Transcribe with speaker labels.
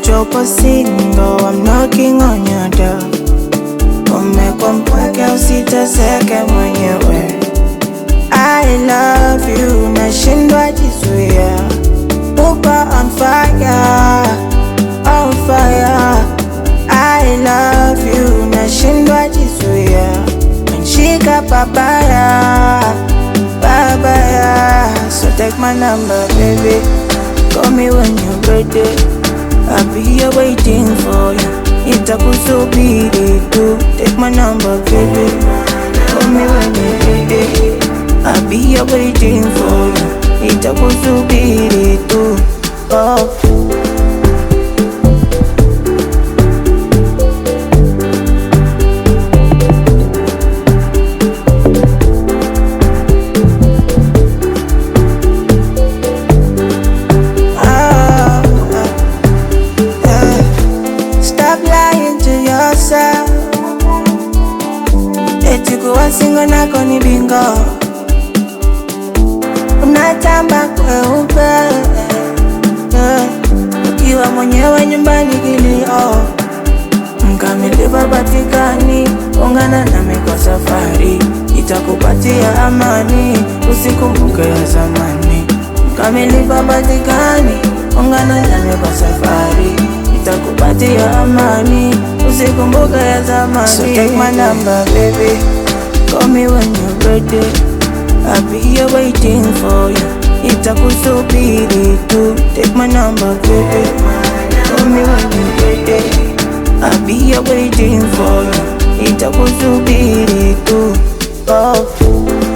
Speaker 1: upo single, I'm knocking on your door. Umekuwa mpweke usiteseke mwenyewe. I love you, nashindwa jizuia. Upo on fire, on fire. I love you, nashindwa jizuia. Nshika papaya, papaya. So take my number, baby. Call me when you're ready. I'll be here waiting for you. Itakusubiri tu. Take my number, baby. Call me when you're ready. I'll be here waiting for you. Itakusubiri tu. Oh. Eti kuwa singo nako ni bingo. Unatamba kweupe, ukiwa mwenyewe nyumbani kilio. Mkamilifu hapatikani, ungana nami kwa safari. Itakupatia amani, usikumbuke ya zamani. Mkamilifu hapatikani, ungana nami kwa safari. Itakupatia amani, usikumbuke ya zamani. So take my number, baby. Call me when you're ready. I'll be here waiting for you. Itakusubiri tu. Take my number, baby. Call me when you're ready. I'll be here waiting for you. Itakusubiri tu. Oh.